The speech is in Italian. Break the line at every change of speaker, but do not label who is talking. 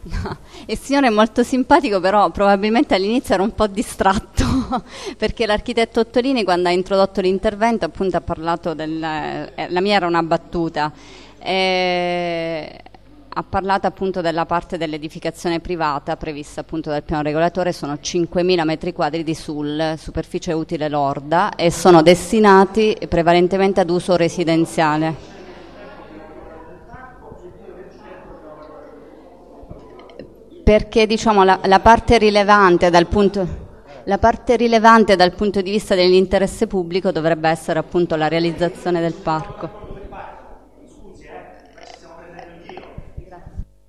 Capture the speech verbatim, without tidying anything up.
Il signore è molto simpatico, però probabilmente all'inizio era un po' distratto perché l'architetto Ottolini, quando ha introdotto l'intervento, appunto ha parlato del... Eh, la mia era una battuta, eh, ha parlato appunto della parte dell'edificazione privata prevista appunto dal piano regolatore. Sono cinquemila metri quadri di S U L, superficie utile lorda, e sono destinati prevalentemente ad uso residenziale. Perché diciamo la, la parte rilevante dal punto la parte rilevante dal punto di vista dell'interesse pubblico dovrebbe essere appunto la realizzazione del parco.